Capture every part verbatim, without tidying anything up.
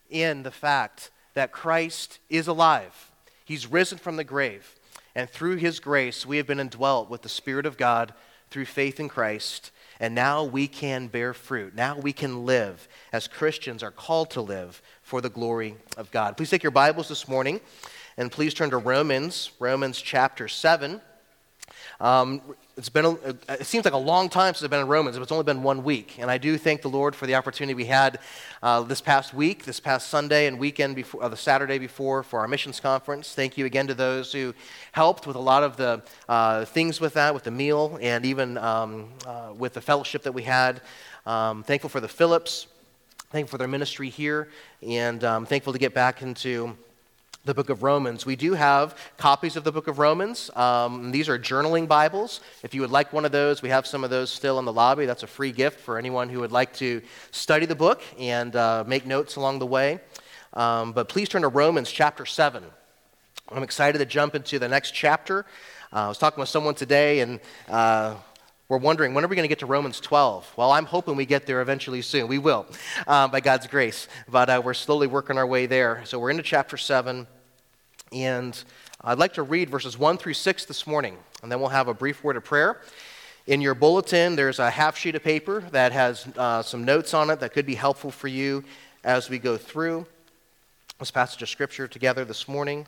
in the fact that Christ is alive. He's risen from the grave. And through his grace, we have been indwelt with the Spirit of God through faith in Christ. And now we can bear fruit. Now we can live as Christians are called to live for the glory of God. Please take your Bibles this morning and please turn to Romans, Romans chapter seven. Um, it's been a, it seems like a long time since I've been in Romans, but it's only been one week. And I do thank the Lord for the opportunity we had uh, this past week, this past Sunday and weekend before, uh, the Saturday before for our missions conference. Thank you again to those who helped with a lot of the uh, things with that, with the meal, and even um, uh, with the fellowship that we had. Um, thankful for the Phillips, thankful for their ministry here, and um, thankful to get back into the book of Romans. We do have copies of the book of Romans. Um, these are journaling Bibles. If you would like one of those, we have some of those still in the lobby. That's a free gift for anyone who would like to study the book and uh, make notes along the way. Um, but please turn to Romans chapter seven. I'm excited to jump into the next chapter. Uh, I was talking with someone today, and uh, we're wondering, when are we going to get to Romans twelve? Well, I'm hoping we get there eventually soon. We will, um, by God's grace. But uh, we're slowly working our way there. So we're into chapter seven, and I'd like to read verses one through six this morning, and then we'll have a brief word of prayer. In your bulletin, there's a half sheet of paper that has uh, some notes on it that could be helpful for you as we go through this passage of Scripture together this morning.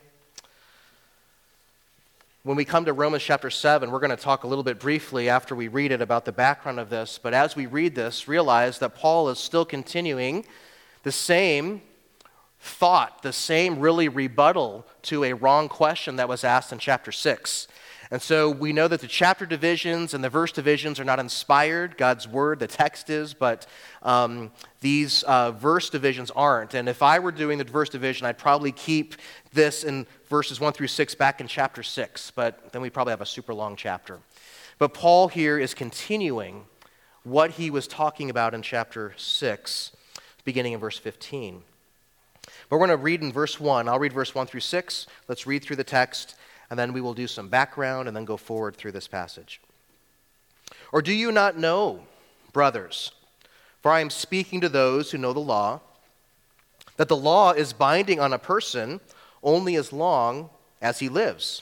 When we come to Romans chapter seven, we're going to talk a little bit briefly after we read it about the background of this. But as we read this, realize that Paul is still continuing the same thought, the same really rebuttal to a wrong question that was asked in chapter six. And so we know that the chapter divisions and the verse divisions are not inspired, God's word, the text is, but um, these uh, verse divisions aren't. And if I were doing the verse division, I'd probably keep this in verses one through six back in chapter six, but then we probably have a super long chapter. But Paul here is continuing what he was talking about in chapter six, beginning in verse fifteen. But we're going to read in verse one. I'll read verse one through six. Let's read through the text, and then we will do some background and then go forward through this passage. Or do you not know, brothers, for I am speaking to those who know the law, that the law is binding on a person only as long as he lives.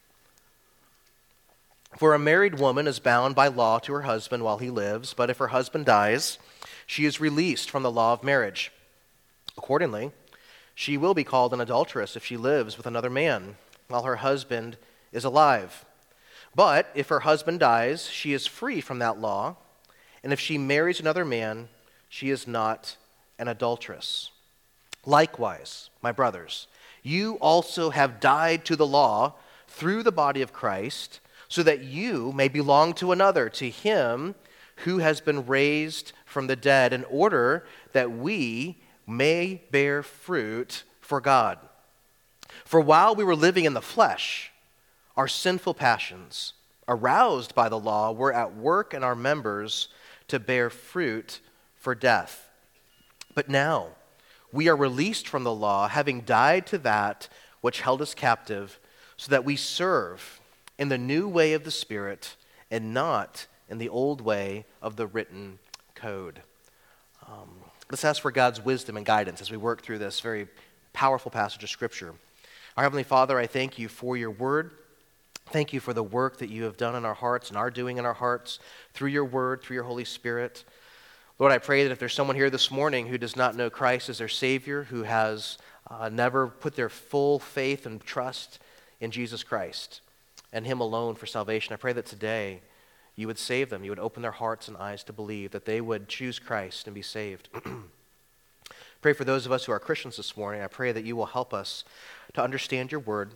For a married woman is bound by law to her husband while he lives, but if her husband dies, she is released from the law of marriage. Accordingly, she will be called an adulteress if she lives with another man while her husband is alive. But if her husband dies, she is free from that law, and if she marries another man, she is not an adulteress. Likewise, my brothers, you also have died to the law through the body of Christ, so that you may belong to another, to him who has been raised from the dead, in order that we may bear fruit for God. For while we were living in the flesh, our sinful passions, aroused by the law, were at work in our members to bear fruit for death. But now we are released from the law, having died to that which held us captive, so that we serve in the new way of the Spirit and not in the old way of the written code. Um, let's ask for God's wisdom and guidance as we work through this very powerful passage of Scripture. Our Heavenly Father, I thank you for your word. Thank you for the work that you have done in our hearts and are doing in our hearts through your word, through your Holy Spirit. Lord, I pray that if there's someone here this morning who does not know Christ as their Savior, who has uh, never put their full faith and trust in Jesus Christ and him alone for salvation, I pray that today you would save them. You would open their hearts and eyes to believe, that they would choose Christ and be saved. Pray for those of us who are Christians this morning. I pray that you will help us to understand your word,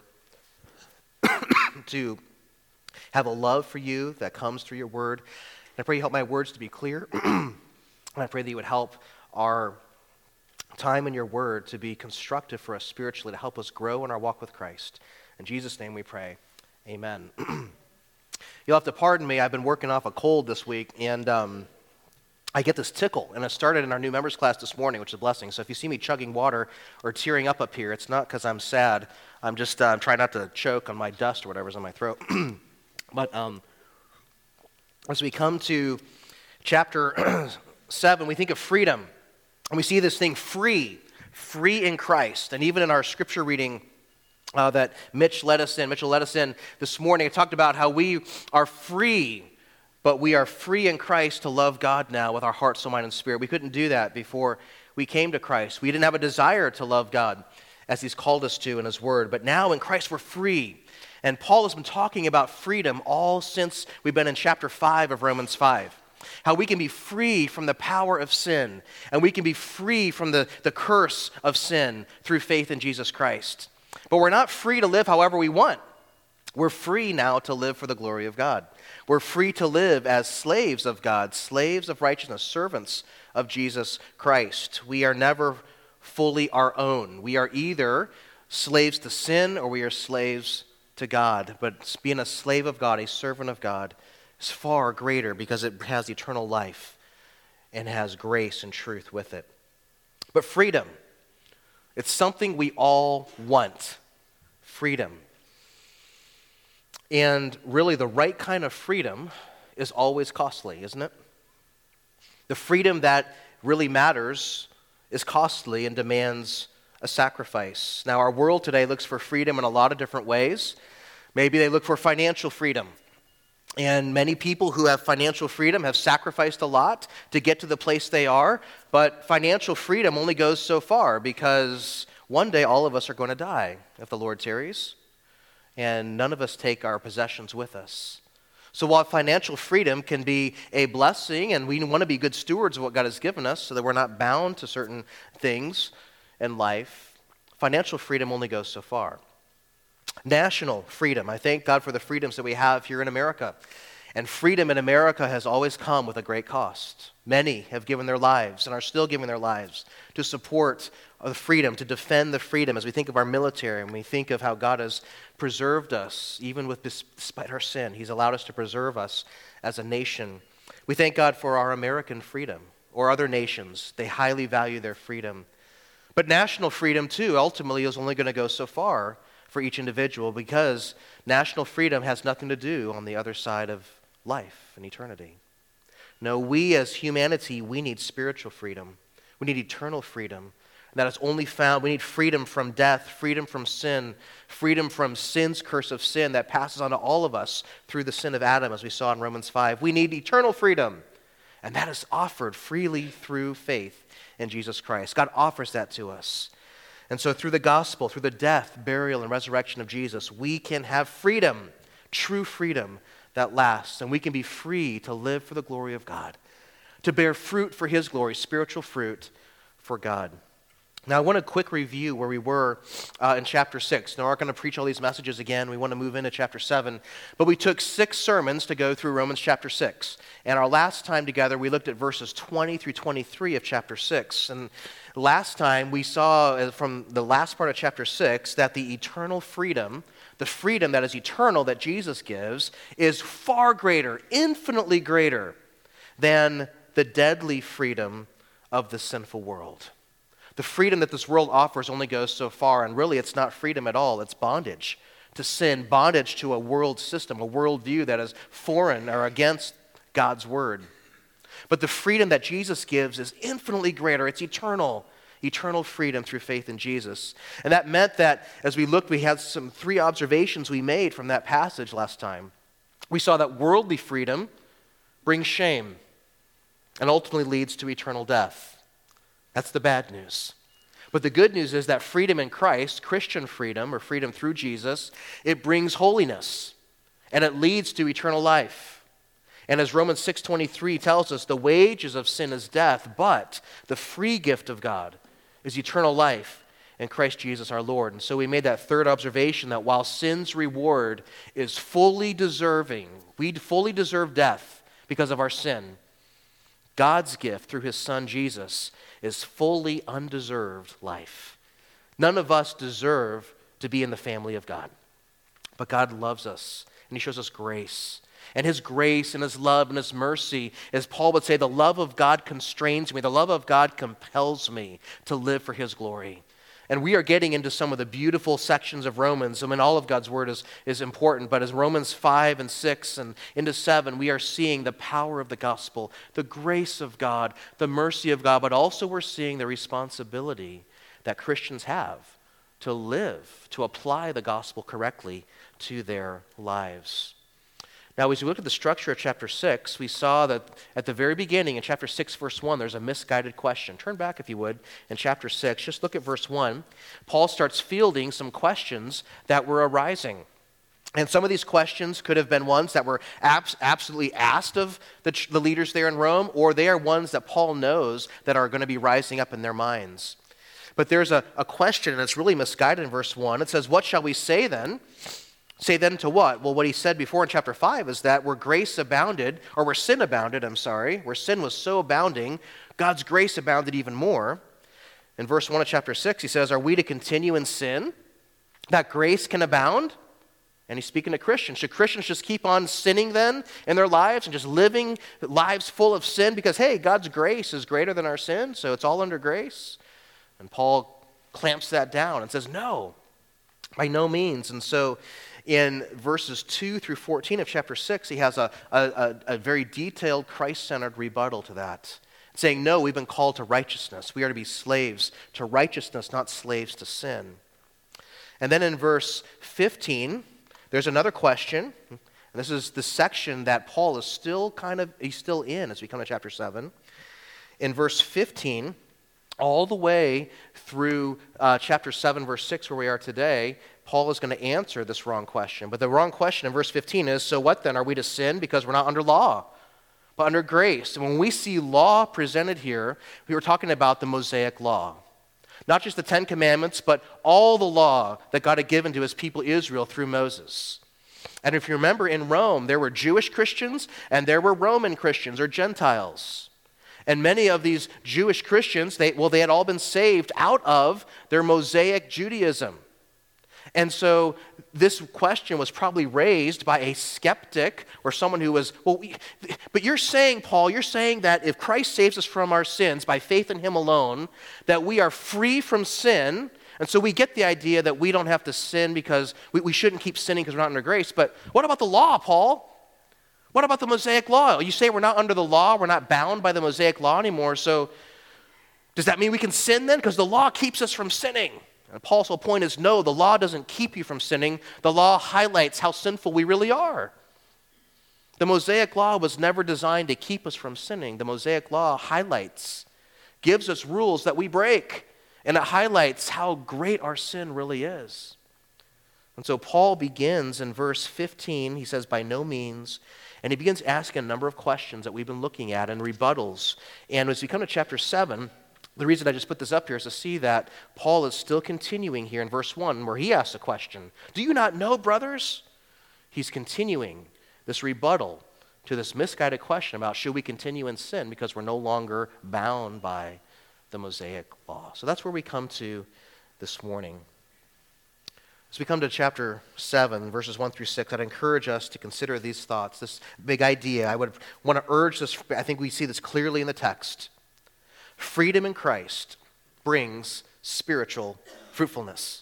to have a love for you that comes through your word. And I pray you help my words to be clear. And I pray that you would help our time in your word to be constructive for us spiritually, to help us grow in our walk with Christ. In Jesus' name we pray. Amen. You'll have to pardon me. I've been working off a cold this week, and um, I get this tickle, and it started in our new members class this morning, which is a blessing. So if you see me chugging water or tearing up up here, it's not because I'm sad. I'm just uh, trying not to choke on my dust or whatever's in my throat. But um, as we come to chapter seven, we think of freedom, and we see this thing free, free in Christ. And even in our scripture reading uh, that Mitch led us in, Mitchell led us in this morning, it talked about how we are free, but we are free in Christ to love God now with our heart, soul, mind, and spirit. We couldn't do that before we came to Christ. We didn't have a desire to love God as he's called us to in his word. But now in Christ we're free. And Paul has been talking about freedom all since we've been in chapter five of Romans five. How we can be free from the power of sin, and we can be free from the, the curse of sin through faith in Jesus Christ. But we're not free to live however we want. We're free now to live for the glory of God. We're free to live as slaves of God, slaves of righteousness, servants of Jesus Christ. We are never fully our own. We are either slaves to sin or we are slaves to God. But being a slave of God, a servant of God, is far greater because it has eternal life and has grace and truth with it. But freedom, it's something we all want. Freedom. And really, the right kind of freedom is always costly, isn't it? The freedom that really matters is costly and demands a sacrifice. Now, our world today looks for freedom in a lot of different ways. Maybe they look for financial freedom. And many people who have financial freedom have sacrificed a lot to get to the place they are. But financial freedom only goes so far because one day all of us are going to die if the Lord tarries. And none of us take our possessions with us. So while financial freedom can be a blessing, and we want to be good stewards of what God has given us so that we're not bound to certain things in life, financial freedom only goes so far. National freedom. I thank God for the freedoms that we have here in America. And freedom in America has always come with a great cost. Many have given their lives and are still giving their lives to support the freedom, to defend the freedom as we think of our military and we think of how God has preserved us, even with despite our sin. He's allowed us to preserve us as a nation. We thank God for our American freedom, or other nations. They highly value their freedom. But national freedom, too, ultimately is only going to go so far for each individual because national freedom has nothing to do on the other side of life and eternity. No, we as humanity, we need spiritual freedom. We need eternal freedom. That is only found, we need freedom from death, freedom from sin, freedom from sin's curse of sin that passes on to all of us through the sin of Adam, as we saw in Romans five. We need eternal freedom, and that is offered freely through faith in Jesus Christ. God offers that to us. And so through the gospel, through the death, burial, and resurrection of Jesus, we can have freedom, true freedom that lasts, and we can be free to live for the glory of God, to bear fruit for his glory, spiritual fruit for God. Now, I want a quick review where we were uh, in chapter six. Now, we're not going to preach all these messages again. We want to move into chapter seven. But we took six sermons to go through Romans chapter six. And our last time together, we looked at verses twenty through twenty-three of chapter six. And last time, we saw from the last part of chapter six that the eternal freedom, the freedom that is eternal that Jesus gives, is far greater, infinitely greater than the deadly freedom of the sinful world. The freedom that this world offers only goes so far, and really it's not freedom at all. It's bondage to sin, bondage to a world system, a worldview that is foreign or against God's word. But the freedom that Jesus gives is infinitely greater. It's eternal, eternal freedom through faith in Jesus. And that meant that as we looked, we had some three observations we made from that passage last time. We saw that worldly freedom brings shame and ultimately leads to eternal death. That's the bad news. But the good news is that freedom in Christ, Christian freedom or freedom through Jesus, it brings holiness and it leads to eternal life. And as Romans six twenty-three tells us, the wages of sin is death, but the free gift of God is eternal life in Christ Jesus our Lord. And so we made that third observation that while sin's reward is fully deserving, we fully deserve death because of our sin, God's gift through his Son Jesus is fully undeserved life. None of us deserve to be in the family of God. But God loves us, and he shows us grace. And his grace and his love and his mercy, as Paul would say, the love of God constrains me. The love of God compels me to live for his glory. And we are getting into some of the beautiful sections of Romans. I mean, all of God's word is, is important, but as Romans five and six and into seven, we are seeing the power of the gospel, the grace of God, the mercy of God, but also we're seeing the responsibility that Christians have to live, to apply the gospel correctly to their lives. Now, as we look at the structure of chapter six, we saw that at the very beginning, in chapter six, verse one, there's a misguided question. Turn back, if you would, in chapter six. Just look at verse one. Paul starts fielding some questions that were arising. And some of these questions could have been ones that were abs- absolutely asked of the, ch- the leaders there in Rome, or they are ones that Paul knows that are going to be rising up in their minds. But there's a, a question, and it's really misguided in verse one. It says, "What shall we say then?" Say then to what? Well, what he said before in chapter five is that where grace abounded, or where sin abounded, I'm sorry, where sin was so abounding, God's grace abounded even more. In verse one of chapter six, he says, "Are we to continue in sin, that grace can abound?" And he's speaking to Christians. Should Christians just keep on sinning then in their lives and just living lives full of sin because, hey, God's grace is greater than our sin, so it's all under grace? And Paul clamps that down and says, no, by no means. And so in verses two through fourteen of chapter six, he has a, a, a very detailed Christ-centered rebuttal to that, saying, no, we've been called to righteousness. We are to be slaves to righteousness, not slaves to sin. And then in verse fifteen, there's another question. And this is the section that Paul is still kind of, he's still in as we come to chapter seven. In verse fifteen, all the way through uh, chapter seven, verse six, where we are today, Paul is going to answer this wrong question. But the wrong question in verse fifteen is, so what then? Are we to sin because we're not under law, but under grace? And when we see law presented here, we were talking about the Mosaic law. Not just the Ten Commandments, but all the law that God had given to his people Israel through Moses. And if you remember, in Rome, there were Jewish Christians and there were Roman Christians or Gentiles. And many of these Jewish Christians, they, well, they had all been saved out of their Mosaic Judaism. And so this question was probably raised by a skeptic or someone who was, well, we, but you're saying, Paul, you're saying that if Christ saves us from our sins by faith in him alone, that we are free from sin. And so we get the idea that we don't have to sin because we, we shouldn't keep sinning because we're not under grace. But what about the law, Paul? What about the Mosaic law? You say we're not under the law, we're not bound by the Mosaic law anymore. So does that mean we can sin then? Because the law keeps us from sinning. And Paul's whole point is, no, the law doesn't keep you from sinning. The law highlights how sinful we really are. The Mosaic law was never designed to keep us from sinning. The Mosaic law highlights, gives us rules that we break, and it highlights how great our sin really is. And so Paul begins in verse fifteen, he says, by no means, and he begins asking a number of questions that we've been looking at and rebuttals. And as we come to chapter seven, the reason I just put this up here is to see that Paul is still continuing here in verse one where he asks a question. Do you not know, brothers? He's continuing this rebuttal to this misguided question about should we continue in sin because we're no longer bound by the Mosaic law. So that's where we come to this morning. As we come to chapter seven, verses one through six, I'd encourage us to consider these thoughts, this big idea. I would want to urge this, I think we see this clearly in the text. Freedom in Christ brings spiritual fruitfulness.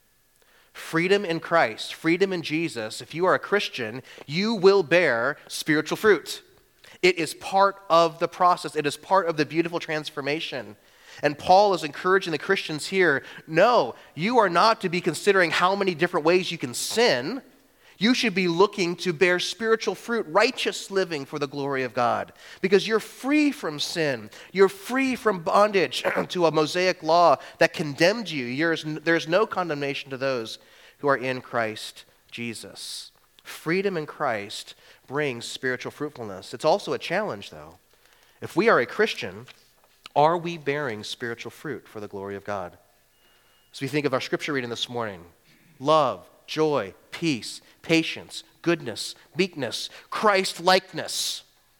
Freedom in Christ, freedom in Jesus, if you are a Christian, you will bear spiritual fruit. It is part of the process. It is part of the beautiful transformation. And Paul is encouraging the Christians here, no, you are not to be considering how many different ways you can sin. You should be looking to bear spiritual fruit, righteous living for the glory of God. Because you're free from sin. You're free from bondage to a Mosaic law that condemned you. There's, there's no condemnation to those who are in Christ Jesus. Freedom in Christ brings spiritual fruitfulness. It's also a challenge, though. If we are a Christian, are we bearing spiritual fruit for the glory of God? As we think of our scripture reading this morning, love, joy, peace, patience, goodness, meekness, Christ-likeness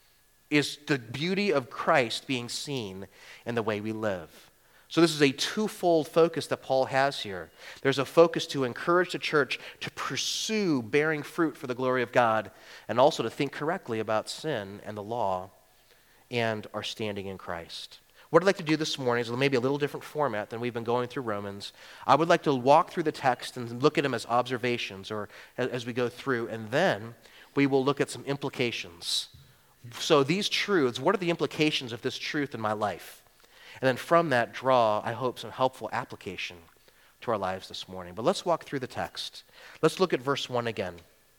is the beauty of Christ being seen in the way we live. So this is a twofold focus that Paul has here. There's a focus to encourage the church to pursue bearing fruit for the glory of God and also to think correctly about sin and the law and our standing in Christ. What I'd like to do this morning is maybe a little different format than we've been going through Romans. I would like to walk through the text and look at them as observations or as, as we go through, and then we will look at some implications. So these truths, what are the implications of this truth in my life? And then from that, draw, I hope, some helpful application to our lives this morning. But let's walk through the text. Let's look at verse one again.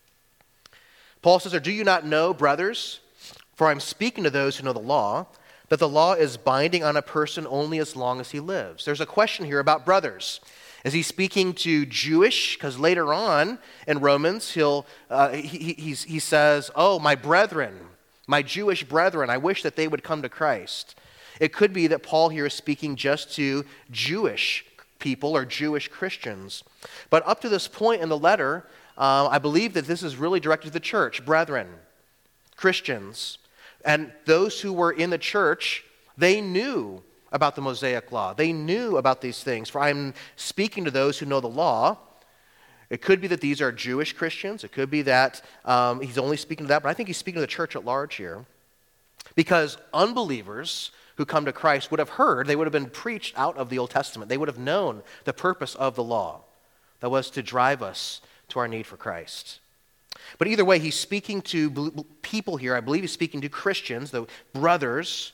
Paul says, "Or do you not know, brothers, for I'm speaking to those who know the law, that the law is binding on a person only as long as he lives." There's a question here about brothers. Is he speaking to Jewish? Because later on in Romans, he'll uh, he, he, he says, "Oh, my brethren, my Jewish brethren, I wish that they would come to Christ." It could be that Paul here is speaking just to Jewish people or Jewish Christians. But up to this point in the letter, uh, I believe that this is really directed to the church, brethren, Christians. And those who were in the church, they knew about the Mosaic law. They knew about these things. For I'm speaking to those who know the law. It could be that these are Jewish Christians. It could be that um, he's only speaking to that. But I think he's speaking to the church at large here. Because unbelievers who come to Christ would have heard, they would have been preached out of the Old Testament. They would have known the purpose of the law. That was to drive us to our need for Christ. But either way, he's speaking to people here. I believe he's speaking to Christians, the brothers.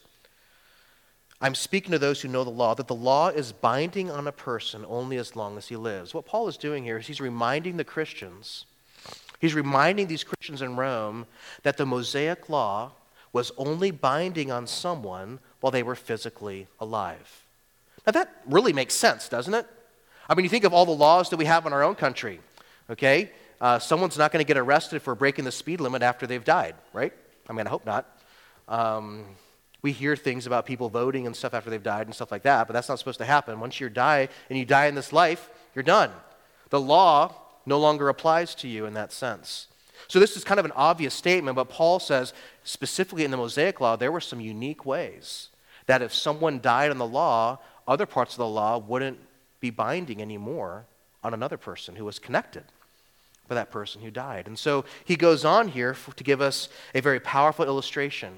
I'm speaking to those who know the law, that the law is binding on a person only as long as he lives. What Paul is doing here is he's reminding the Christians, he's reminding these Christians in Rome that the Mosaic law was only binding on someone while they were physically alive. Now that really makes sense, doesn't it? I mean, you think of all the laws that we have in our own country, okay? Uh, someone's not going to get arrested for breaking the speed limit after they've died, right? I mean, I hope not. Um, we hear things about people voting and stuff after they've died and stuff like that, but that's not supposed to happen. Once you die and you die in this life, you're done. The law no longer applies to you in that sense. So this is kind of an obvious statement, but Paul says specifically in the Mosaic law, there were some unique ways that if someone died in the law, other parts of the law wouldn't be binding anymore on another person who was connected with that person who died. And so he goes on here for, to give us a very powerful illustration.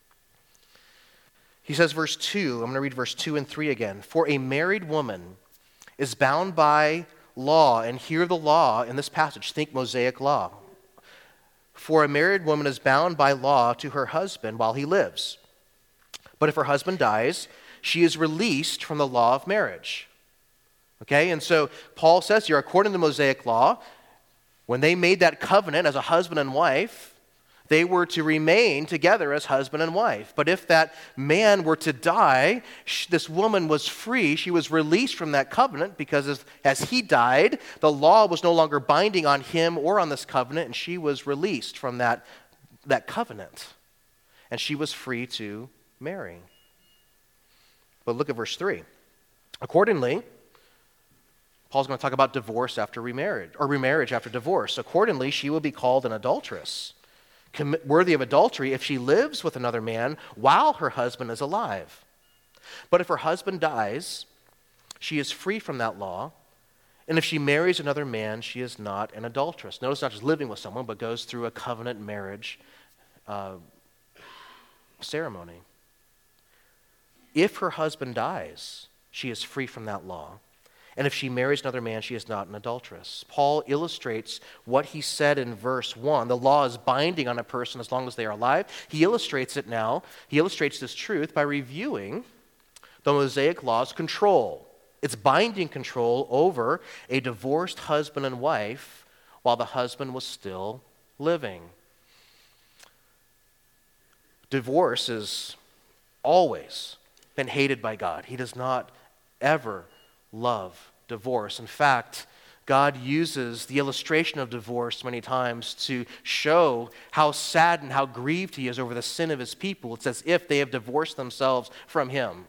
He says, verse two, I'm going to read verse two and three again. "For a married woman is bound by law," and hear the law in this passage, think Mosaic law. "For a married woman is bound by law to her husband while he lives. But if her husband dies, she is released from the law of marriage." Okay, and so Paul says here, according to the Mosaic law, when they made that covenant as a husband and wife, they were to remain together as husband and wife. But if that man were to die, this woman was free. She was released from that covenant because as, as he died, the law was no longer binding on him or on this covenant, and she was released from that, that covenant. And she was free to marry. But look at verse three. "Accordingly," Paul's going to talk about divorce after remarriage, or remarriage after divorce. "Accordingly, she will be called an adulteress, worthy of adultery if she lives with another man while her husband is alive. But if her husband dies, she is free from that law, and if she marries another man, she is not an adulteress." Notice not just living with someone, but goes through a covenant marriage uh, ceremony. If her husband dies, she is free from that law. And if she marries another man, she is not an adulteress. Paul illustrates what he said in verse one. The law is binding on a person as long as they are alive. He illustrates it now. He illustrates this truth by reviewing the Mosaic law's control. It's binding control over a divorced husband and wife while the husband was still living. Divorce has always been hated by God. He does not ever love divorce. In fact, God uses the illustration of divorce many times to show how sad and how grieved he is over the sin of his people. It's as if they have divorced themselves from him.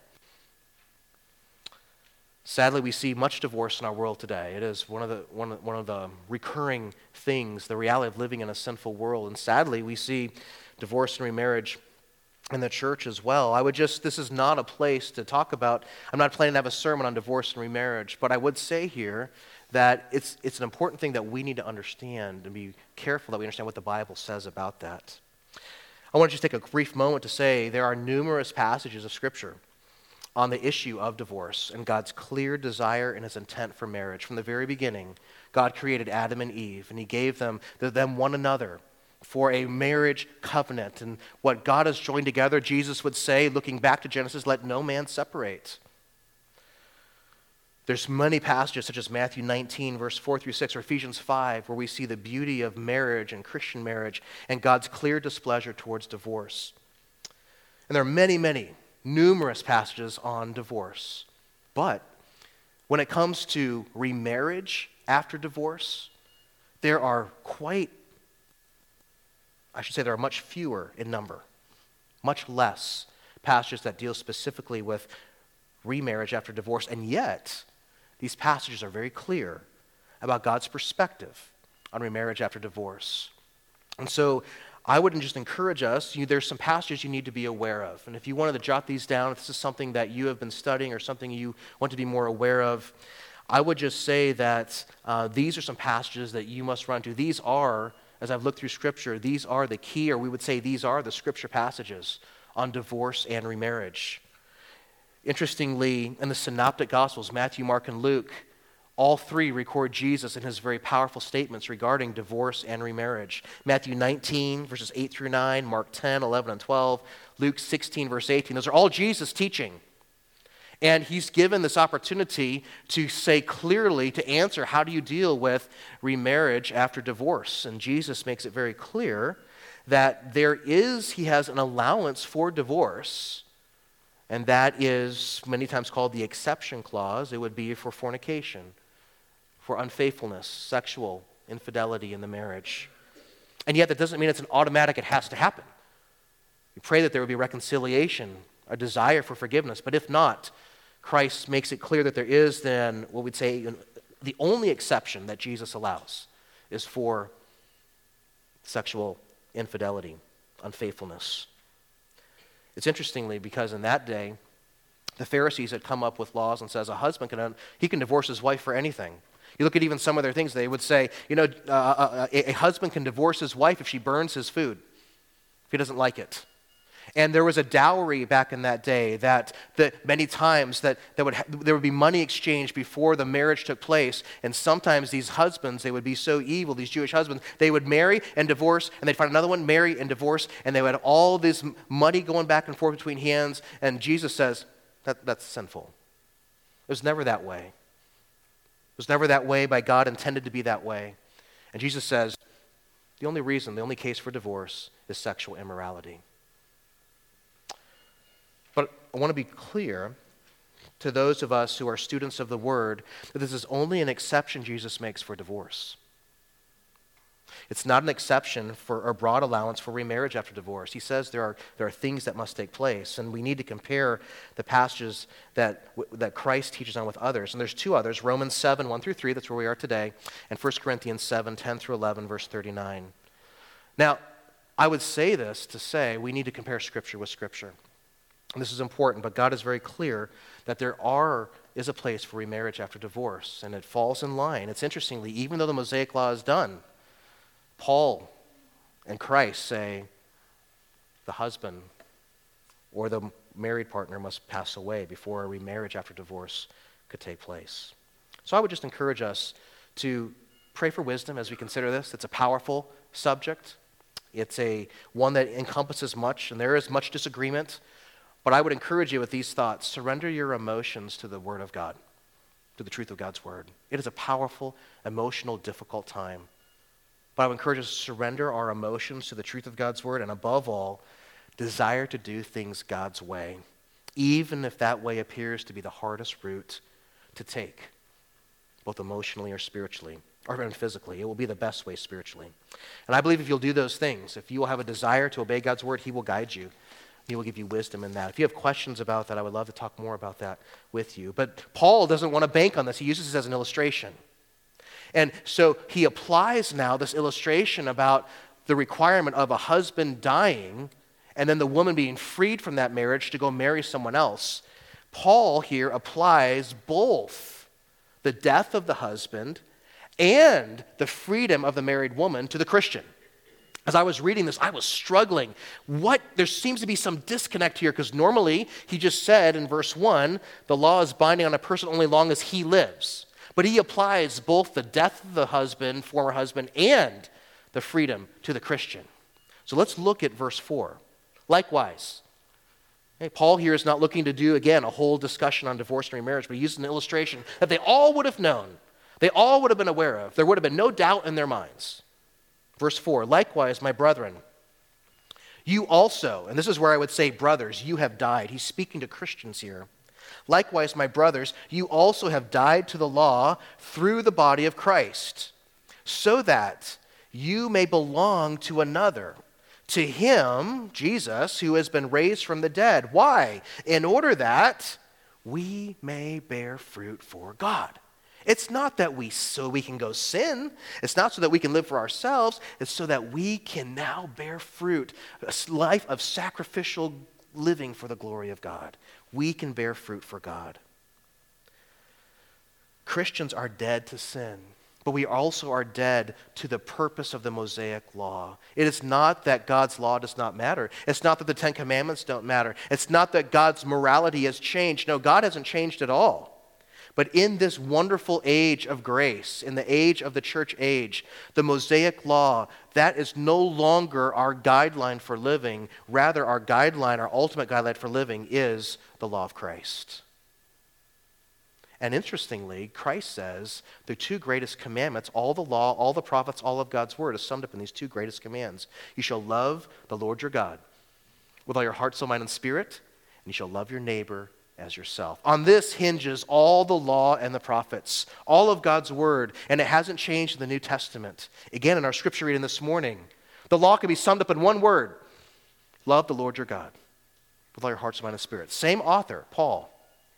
Sadly, we see much divorce in our world today. It is one of the one of, one of the recurring things, the reality of living in a sinful world. And sadly, we see divorce and remarriage in the church as well. I would just, this is not a place to talk about, I'm not planning to have a sermon on divorce and remarriage, but I would say here that it's it's an important thing that we need to understand and be careful that we understand what the Bible says about that. I want to just take a brief moment to say there are numerous passages of Scripture on the issue of divorce and God's clear desire and his intent for marriage. From the very beginning, God created Adam and Eve, and he gave them, them one another for a marriage covenant. And what God has joined together, Jesus would say, looking back to Genesis, let no man separate. There's many passages such as Matthew nineteen, verse four through six, or Ephesians five, where we see the beauty of marriage and Christian marriage and God's clear displeasure towards divorce. And there are many, many, numerous passages on divorce. But when it comes to remarriage after divorce, there are quite, I should say there are much fewer in number, much less passages that deal specifically with remarriage after divorce, and yet these passages are very clear about God's perspective on remarriage after divorce. And so I would just encourage us, you, there's some passages you need to be aware of. And if you wanted to jot these down, if this is something that you have been studying or something you want to be more aware of, I would just say that uh, these are some passages that you must run to. These are, as I've looked through Scripture, these are the key, or we would say these are the Scripture passages on divorce and remarriage. Interestingly, in the Synoptic Gospels, Matthew, Mark, and Luke, all three record Jesus in his very powerful statements regarding divorce and remarriage. Matthew nineteen, verses eight through nine, Mark ten, eleven, and twelve, Luke sixteen, verse eighteen. Those are all Jesus teaching. And he's given this opportunity to say clearly, to answer, how do you deal with remarriage after divorce? And Jesus makes it very clear that there is, he has an allowance for divorce, and that is many times called the exception clause. It would be for fornication, for unfaithfulness, sexual infidelity in the marriage. And yet that doesn't mean it's an automatic, it has to happen. We pray that there would be reconciliation, a desire for forgiveness. But if not, Christ makes it clear that there is then what we'd say the only exception that Jesus allows is for sexual infidelity, unfaithfulness. It's interestingly because in that day, the Pharisees had come up with laws and says a husband can, he can divorce his wife for anything. You look at even some of their things, they would say, you know, uh, a, a husband can divorce his wife if she burns his food, if he doesn't like it. And there was a dowry back in that day that, that many times that, that would ha- there would be money exchanged before the marriage took place. And sometimes these husbands, they would be so evil, these Jewish husbands, they would marry and divorce, and they'd find another one, marry and divorce, and they would have all this money going back and forth between hands. And Jesus says, that, that's sinful. It was never that way. It was never that way by God, intended to be that way. And Jesus says, the only reason, the only case for divorce is sexual immorality. But I want to be clear to those of us who are students of the Word that this is only an exception Jesus makes for divorce. It's not an exception for a broad allowance for remarriage after divorce. He says there are, there are things that must take place, and we need to compare the passages that, that Christ teaches on with others. And there's two others, Romans seven, one through three, that's where we are today, and First Corinthians seven, ten through eleven, verse thirty-nine. Now, I would say this to say we need to compare Scripture with Scripture. And this is important, but God is very clear that there are is a place for remarriage after divorce, and it falls in line. It's interestingly, even though the Mosaic Law is done, Paul and Christ say the husband or the married partner must pass away before a remarriage after divorce could take place. So I would just encourage us to pray for wisdom as we consider this. It's a powerful subject. It's a one that encompasses much, and there is much disagreement. But I would encourage you with these thoughts. Surrender your emotions to the Word of God, to the truth of God's Word. It is a powerful, emotional, difficult time. But I would encourage us to surrender our emotions to the truth of God's Word, and above all, desire to do things God's way, even if that way appears to be the hardest route to take, both emotionally or spiritually, or even physically. It will be the best way spiritually. And I believe if you'll do those things, if you will have a desire to obey God's Word, He will guide you. He will give you wisdom in that. If you have questions about that, I would love to talk more about that with you. But Paul doesn't want to bank on this. He uses this as an illustration. And so he applies now this illustration about the requirement of a husband dying and then the woman being freed from that marriage to go marry someone else. Paul here applies both the death of the husband and the freedom of the married woman to the Christian. As I was reading this, I was struggling. What? There seems to be some disconnect here, because normally he just said in verse one, the law is binding on a person only long as he lives. But he applies both the death of the husband, former husband, and the freedom to the Christian. So let's look at verse four. Likewise, okay, Paul here is not looking to do, again, a whole discussion on divorce and remarriage, but he uses an illustration that they all would have known, they all would have been aware of. There would have been no doubt in their minds. Verse four, likewise, my brethren, you also, and this is where I would say, brothers, you have died. He's speaking to Christians here. Likewise, my brothers, you also have died to the law through the body of Christ, so that you may belong to another, to him, Jesus, who has been raised from the dead. Why? In order that we may bear fruit for God. It's not that we so we can go sin. It's not so that we can live for ourselves. It's so that we can now bear fruit, a life of sacrificial living for the glory of God. We can bear fruit for God. Christians are dead to sin, but we also are dead to the purpose of the Mosaic law. It is not that God's law does not matter. It's not that the Ten Commandments don't matter. It's not that God's morality has changed. No, God hasn't changed at all. But in this wonderful age of grace, in the age of the church age, the Mosaic law, that is no longer our guideline for living. Rather, our guideline, our ultimate guideline for living is the law of Christ. And interestingly, Christ says the two greatest commandments, all the law, all the prophets, all of God's word is summed up in these two greatest commands. You shall love the Lord your God with all your heart, soul, mind, and spirit, and you shall love your neighbor as yourself. On this hinges all the law and the prophets, all of God's word, and it hasn't changed in the New Testament. Again, in our scripture reading this morning, the law can be summed up in one word: love the Lord your God with all your heart, soul, mind, and spirit. Same author, Paul.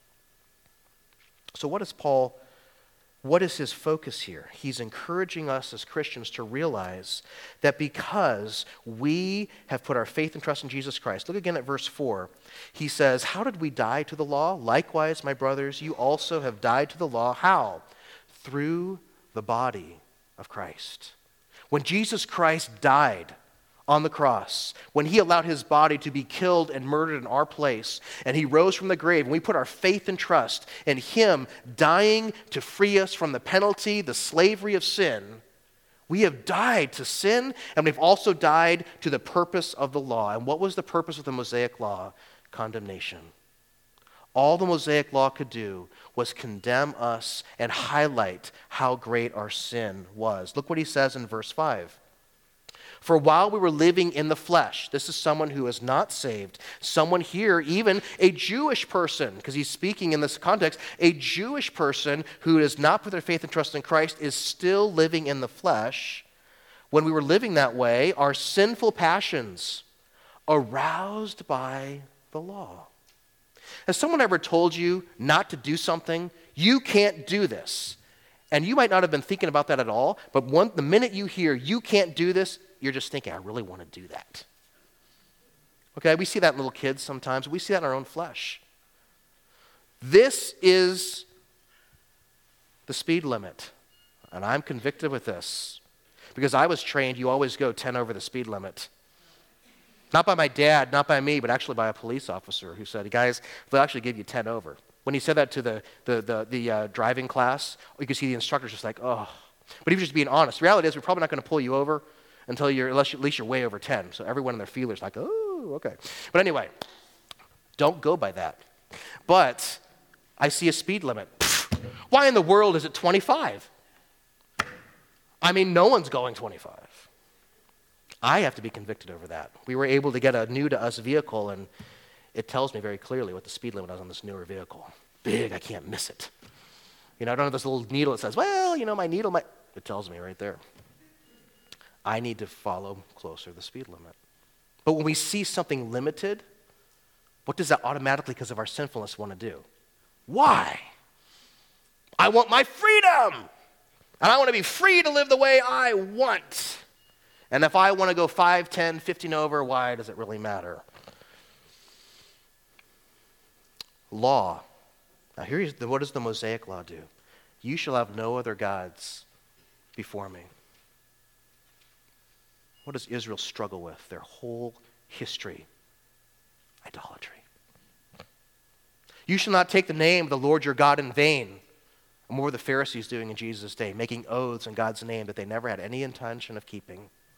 So what is Paul, what is his focus here? He's encouraging us as Christians to realize that because we have put our faith and trust in Jesus Christ, look again at verse four. He says, how did we die to the law? Likewise, my brothers, you also have died to the law. How? Through the body of Christ. When Jesus Christ died on the cross, when he allowed his body to be killed and murdered in our place, and he rose from the grave, and we put our faith and trust in him dying to free us from the penalty, the slavery of sin, we have died to sin, and we've also died to the purpose of the law. And what was the purpose of the Mosaic law? Condemnation. All the Mosaic law could do was condemn us and highlight how great our sin was. Look what he says in verse five. For while we were living in the flesh, this is someone who is not saved, someone here, even a Jewish person, because he's speaking in this context, a Jewish person who does not put their faith and trust in Christ is still living in the flesh. When we were living that way, our sinful passions aroused by the law. Has someone ever told you not to do something? You can't do this. And you might not have been thinking about that at all, but one, the minute you hear you can't do this, you're just thinking, I really want to do that. Okay, we see that in little kids sometimes. We see that in our own flesh. This is the speed limit. And I'm convicted with this. Because I was trained, you always go ten over the speed limit. Not by my dad, not by me, but actually by a police officer who said, guys, they'll actually give you ten over. When he said that to the, the, the, the uh, driving class, you could see the instructor's just like, oh. But he was just being honest. The reality is we're probably not going to pull you over until you're, unless you, at least you're way over ten. So everyone in their feelers like, oh, okay. But anyway, don't go by that. But I see a speed limit. Why in the world is it twenty-five? I mean, no one's going twenty-five. I have to be convicted over that. We were able to get a new to us vehicle, and it tells me very clearly what the speed limit is on this newer vehicle. Big, I can't miss it. You know, I don't have this little needle that says, well, you know, my needle might, it tells me right there. I need to follow closer the speed limit. But when we see something limited, what does that automatically, because of our sinfulness, want to do? Why? I want my freedom. And I want to be free to live the way I want. And if I want to go five, ten, fifteen over, why does it really matter? Law. Now here's the, what does the Mosaic law do? You shall have no other gods before me. What does Israel struggle with? Their whole history. Idolatry. You shall not take the name of the Lord your God in vain. And what were the Pharisees doing in Jesus' day? Making oaths in God's name that they never had any intention of keeping.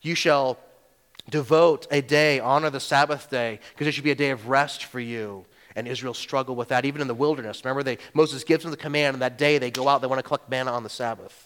You shall devote a day, honor the Sabbath day, because it should be a day of rest for you. And Israel struggled with that, even in the wilderness. Remember, they, Moses gives them the command, and that day they go out, they want to collect manna on the Sabbath.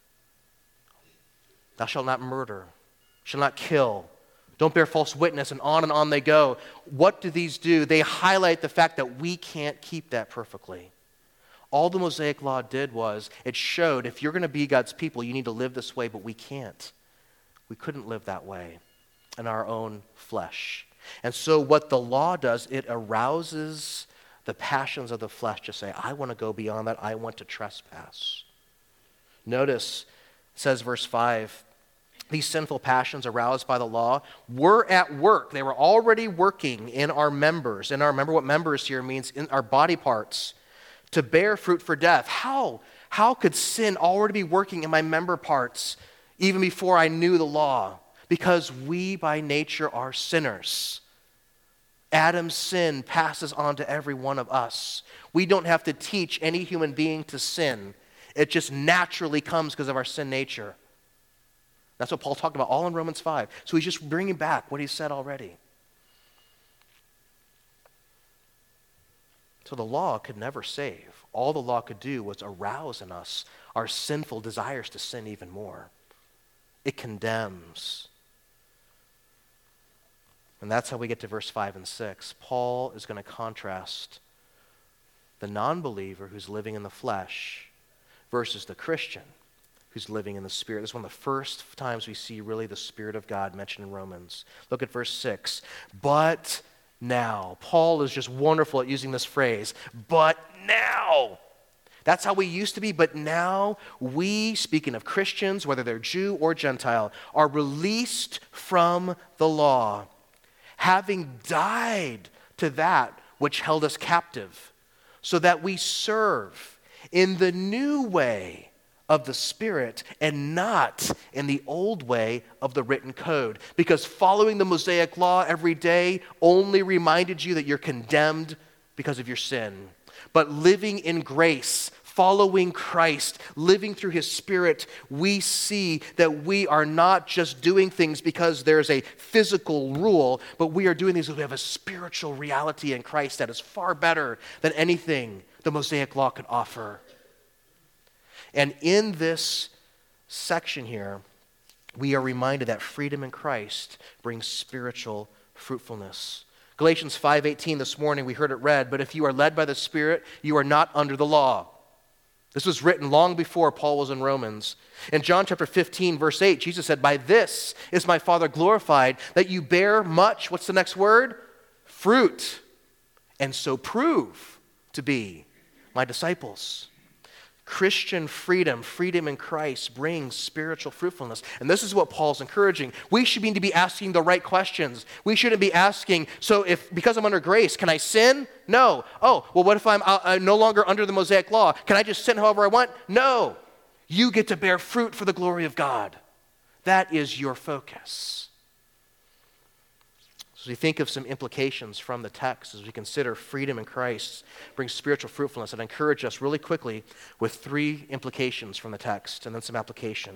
Thou shalt not murder, shalt not kill, don't bear false witness, and on and on they go. What do these do? They highlight the fact that we can't keep that perfectly. All the Mosaic Law did was, it showed if you're going to be God's people, you need to live this way, but we can't. We couldn't live that way in our own flesh. And so what the law does, it arouses the passions of the flesh to say, I want to go beyond that. I want to trespass. Notice, it says verse five, these sinful passions aroused by the law were at work. They were already working in our members. And our, remember what members here means, in our body parts, to bear fruit for death. How? How could sin already be working in my member parts even before I knew the law? Because we by nature are sinners. Adam's sin passes on to every one of us. We don't have to teach any human being to sin. It just naturally comes because of our sin nature. That's what Paul talked about all in Romans five. So he's just bringing back what he said already. So the law could never save. All the law could do was arouse in us our sinful desires to sin even more. It condemns. And that's how we get to verse five and six. Paul is going to contrast the non-believer who's living in the flesh versus the Christian who's living in the Spirit. This is one of the first times we see really the Spirit of God mentioned in Romans. Look at verse six. But now. Paul is just wonderful at using this phrase. But now. That's how we used to be, but now we, speaking of Christians, whether they're Jew or Gentile, are released from the law, having died to that which held us captive, so that we serve in the new way of the Spirit and not in the old way of the written code. Because following the Mosaic law every day only reminded you that you're condemned because of your sin. But living in grace, following Christ, living through His Spirit, we see that we are not just doing things because there's a physical rule, but we are doing things because we have a spiritual reality in Christ that is far better than anything the Mosaic law could offer. And in this section here, we are reminded that freedom in Christ brings spiritual fruitfulness. Galatians five eighteen this morning, we heard it read, but if you are led by the Spirit, you are not under the law. This was written long before Paul was in Romans. In John chapter fifteen, verse eight, Jesus said, by this is my Father glorified, that you bear much, what's the next word? Fruit. And so prove to be my disciples. Christian freedom, freedom in Christ brings spiritual fruitfulness. And this is what Paul's encouraging. We should need to be asking the right questions. We shouldn't be asking, so if because I'm under grace, can I sin? No. Oh, well, what if I'm uh, no longer under the Mosaic law? Can I just sin however I want? No. You get to bear fruit for the glory of God. That is your focus. So we think of some implications from the text as we consider freedom in Christ brings spiritual fruitfulness. I'd encourage us really quickly with three implications from the text and then some application.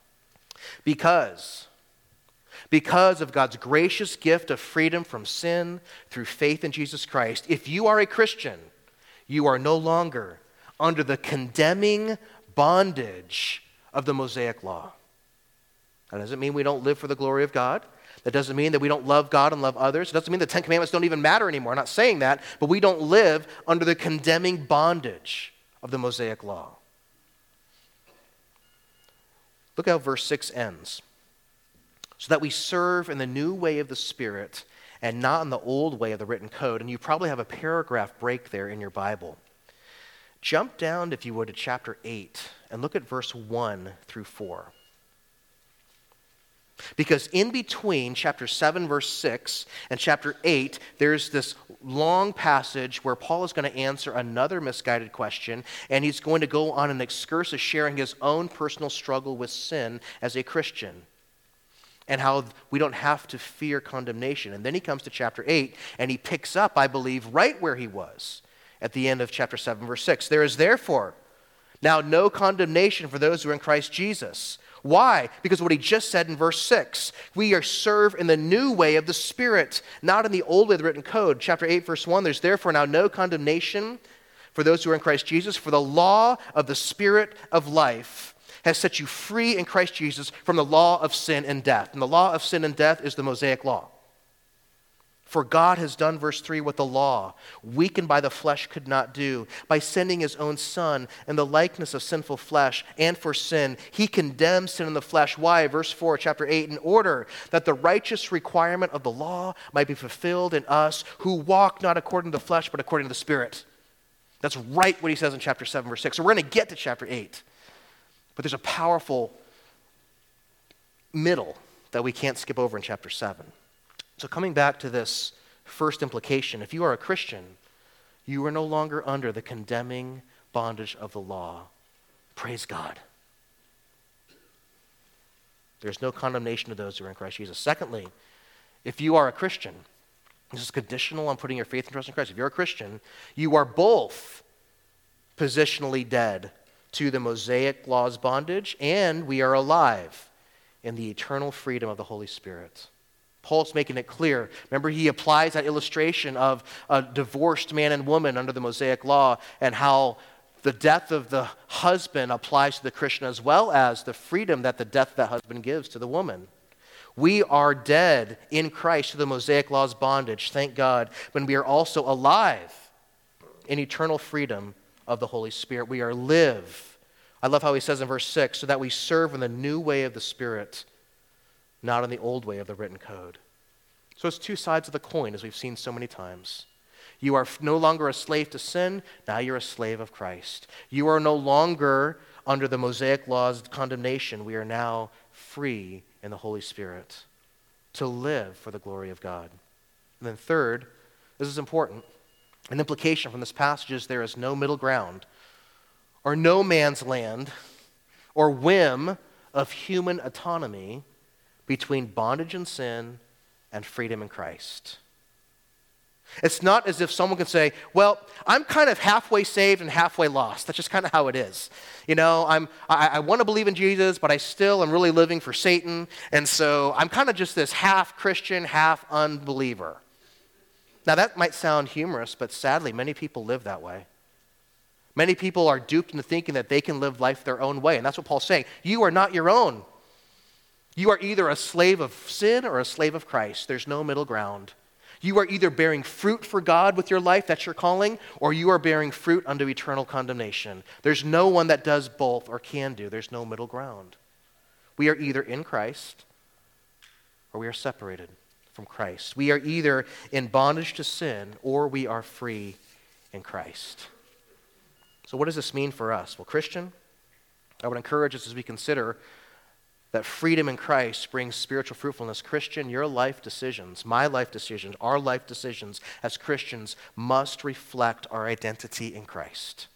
Because, because of God's gracious gift of freedom from sin through faith in Jesus Christ, if you are a Christian, you are no longer under the condemning bondage of the Mosaic law. That doesn't mean we don't live for the glory of God. That doesn't mean that we don't love God and love others. It doesn't mean the Ten Commandments don't even matter anymore. I'm not saying that, but we don't live under the condemning bondage of the Mosaic law. Look how verse six ends. So that we serve in the new way of the Spirit and not in the old way of the written code. And you probably have a paragraph break there in your Bible. Jump down, if you would, to chapter eight and look at verse one through four. Because in between chapter seven, verse six, and chapter eight, there's this long passage where Paul is going to answer another misguided question, and he's going to go on an excursus sharing his own personal struggle with sin as a Christian, and how we don't have to fear condemnation. And then he comes to chapter eight, and he picks up, I believe, right where he was at the end of chapter seven, verse six. There is therefore Now, no condemnation for those who are in Christ Jesus. Why? Because of what he just said in verse six. We are served in the new way of the Spirit, not in the old way of the written code. Chapter eight, verse one, there's therefore now no condemnation for those who are in Christ Jesus, for the law of the Spirit of life has set you free in Christ Jesus from the law of sin and death. And the law of sin and death is the Mosaic law. For God has done, verse three, what the law, weakened by the flesh, could not do. By sending his own Son in the likeness of sinful flesh and for sin, he condemned sin in the flesh. Why? Verse four, chapter eight, in order that the righteous requirement of the law might be fulfilled in us who walk not according to the flesh, but according to the Spirit. That's right what he says in chapter seven, verse six. So we're going to get to chapter eight. But there's a powerful middle that we can't skip over in chapter seven. So coming back to this first implication, if you are a Christian, you are no longer under the condemning bondage of the law. Praise God. There's no condemnation to those who are in Christ Jesus. Secondly, if you are a Christian, this is conditional on putting your faith and trust in Christ. If you're a Christian, you are both positionally dead to the Mosaic law's bondage, and we are alive in the eternal freedom of the Holy Spirit. Paul's making it clear. Remember, he applies that illustration of a divorced man and woman under the Mosaic law and how the death of the husband applies to the Christian as well as the freedom that the death of that husband gives to the woman. We are dead in Christ to the Mosaic law's bondage, thank God, when we are also alive in eternal freedom of the Holy Spirit. We are live. I love how he says in verse six, so that we serve in the new way of the Spirit, not in the old way of the written code. So it's two sides of the coin, as we've seen so many times. You are no longer a slave to sin, now you're a slave of Christ. You are no longer under the Mosaic law's condemnation. We are now free in the Holy Spirit to live for the glory of God. And then third, this is important, an implication from this passage is there is no middle ground or no man's land or whim of human autonomy between bondage and sin and freedom in Christ. It's not as if someone can say, well, I'm kind of halfway saved and halfway lost. That's just kind of how it is. You know, I'm, I, I want to believe in Jesus, but I still am really living for Satan, and so I'm kind of just this half Christian, half unbeliever. Now that might sound humorous, but sadly, many people live that way. Many people are duped into thinking that they can live life their own way, and that's what Paul's saying. You are not your own. You are either a slave of sin or a slave of Christ. There's no middle ground. You are either bearing fruit for God with your life, that's your calling, or you are bearing fruit unto eternal condemnation. There's no one that does both or can do. There's no middle ground. We are either in Christ or we are separated from Christ. We are either in bondage to sin or we are free in Christ. So what does this mean for us? Well, Christian, I would encourage us as we consider that freedom in Christ brings spiritual fruitfulness. Christian, your life decisions, my life decisions, our life decisions as Christians must reflect our identity in Christ.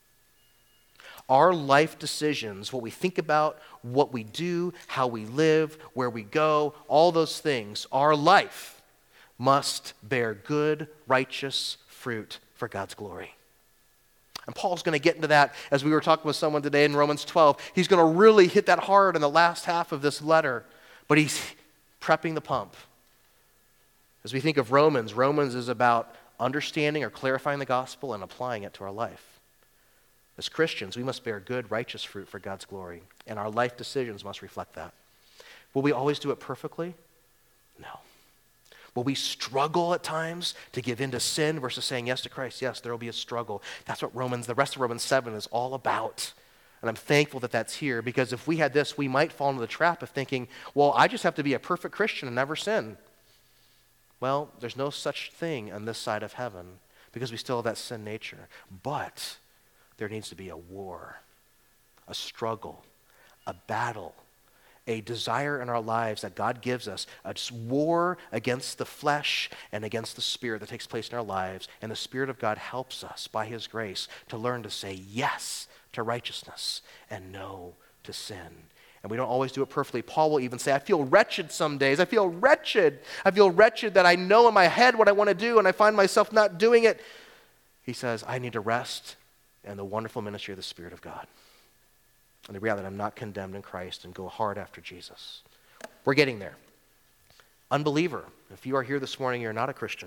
Our life decisions, what we think about, what we do, how we live, where we go, all those things, our life must bear good, righteous fruit for God's glory. And Paul's going to get into that as we were talking with someone today in Romans twelve. He's going to really hit that hard in the last half of this letter, but he's prepping the pump. As we think of Romans, Romans is about understanding or clarifying the gospel and applying it to our life. As Christians, we must bear good, righteous fruit for God's glory, and our life decisions must reflect that. Will we always do it perfectly? No. Will we struggle at times to give in to sin versus saying yes to Christ? Yes, there will be a struggle. That's what Romans, the rest of Romans seven is all about. And I'm thankful that that's here, because if we had this, we might fall into the trap of thinking, well, I just have to be a perfect Christian and never sin. Well, there's no such thing on this side of heaven because we still have that sin nature. But there needs to be a war, a struggle, a battle, a desire in our lives that God gives us, a war against the flesh and against the spirit that takes place in our lives. And the Spirit of God helps us by his grace to learn to say yes to righteousness and no to sin. And we don't always do it perfectly. Paul will even say, I feel wretched some days. I feel wretched. I feel wretched that I know in my head what I want to do and I find myself not doing it. He says, I need to rest and the wonderful ministry of the Spirit of God. And the reality that I'm not condemned in Christ and go hard after Jesus. We're getting there. Unbeliever, if you are here this morning, you're not a Christian,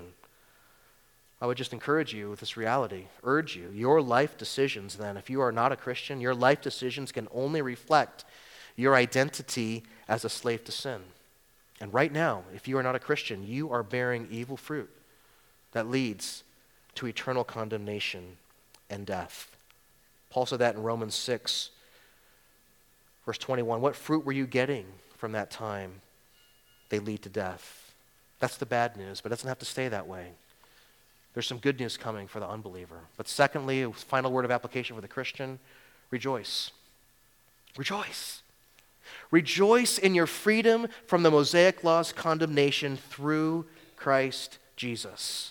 I would just encourage you with this reality, urge you, your life decisions then, if you are not a Christian, your life decisions can only reflect your identity as a slave to sin. And right now, if you are not a Christian, you are bearing evil fruit that leads to eternal condemnation and death. Paul said that in Romans six, verse twenty-one. What fruit were you getting from that time? They lead to death. That's the bad news, but it doesn't have to stay that way. There's some good news coming for the unbeliever. But secondly, a final word of application for the Christian, rejoice. Rejoice. Rejoice in your freedom from the Mosaic law's condemnation through Christ Jesus.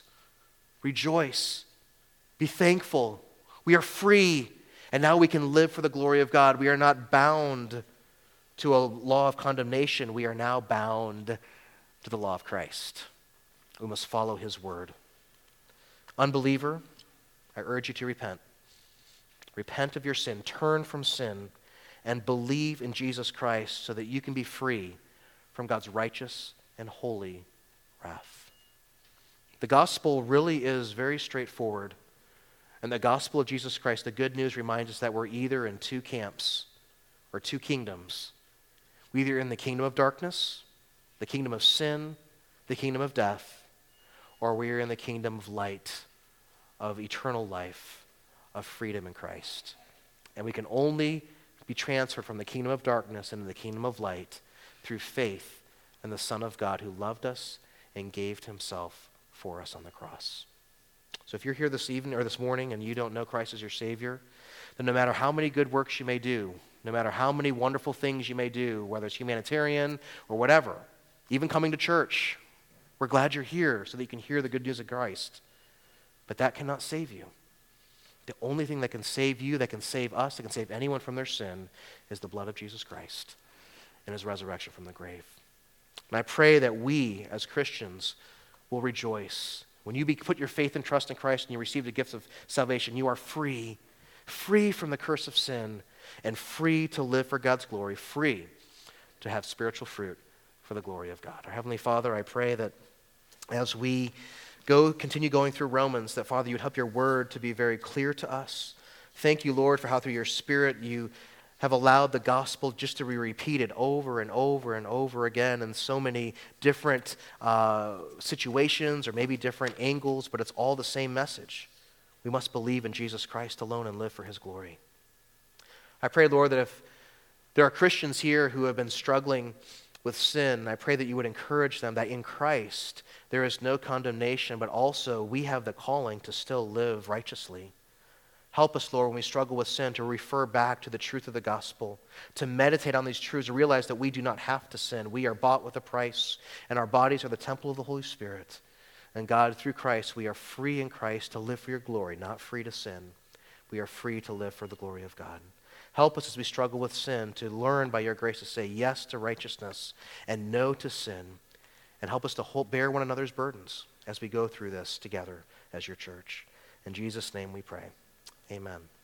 Rejoice. Be thankful. We are free, and now we can live for the glory of God. We are not bound to a law of condemnation. We are now bound to the law of Christ. We must follow his word. Unbeliever, I urge you to repent. Repent of your sin. Turn from sin and believe in Jesus Christ so that you can be free from God's righteous and holy wrath. The gospel really is very straightforward. And the gospel of Jesus Christ, the good news, reminds us that we're either in two camps or two kingdoms. We're either in the kingdom of darkness, the kingdom of sin, the kingdom of death, or we're in the kingdom of light, of eternal life, of freedom in Christ. And we can only be transferred from the kingdom of darkness into the kingdom of light through faith in the Son of God who loved us and gave himself for us on the cross. So if you're here this evening or this morning and you don't know Christ as your Savior, then no matter how many good works you may do, no matter how many wonderful things you may do, whether it's humanitarian or whatever, even coming to church, we're glad you're here so that you can hear the good news of Christ. But that cannot save you. The only thing that can save you, that can save us, that can save anyone from their sin is the blood of Jesus Christ and his resurrection from the grave. And I pray that we as Christians will rejoice. When you be, put your faith and trust in Christ and you receive the gifts of salvation, you are free, free from the curse of sin and free to live for God's glory, free to have spiritual fruit for the glory of God. Our Heavenly Father, I pray that as we go, continue going through Romans, that, Father, you'd help your word to be very clear to us. Thank you, Lord, for how through your Spirit you have allowed the gospel just to be repeated over and over and over again in so many different uh, situations or maybe different angles, but it's all the same message. We must believe in Jesus Christ alone and live for his glory. I pray, Lord, that if there are Christians here who have been struggling with sin, I pray that you would encourage them that in Christ there is no condemnation, but also we have the calling to still live righteously. Help us, Lord, when we struggle with sin, to refer back to the truth of the gospel, to meditate on these truths, to realize that we do not have to sin. We are bought with a price, and our bodies are the temple of the Holy Spirit. And God, through Christ, we are free in Christ to live for your glory, not free to sin. We are free to live for the glory of God. Help us as we struggle with sin to learn by your grace to say yes to righteousness and no to sin. And help us to hold, bear one another's burdens as we go through this together as your church. In Jesus' name we pray. Amen.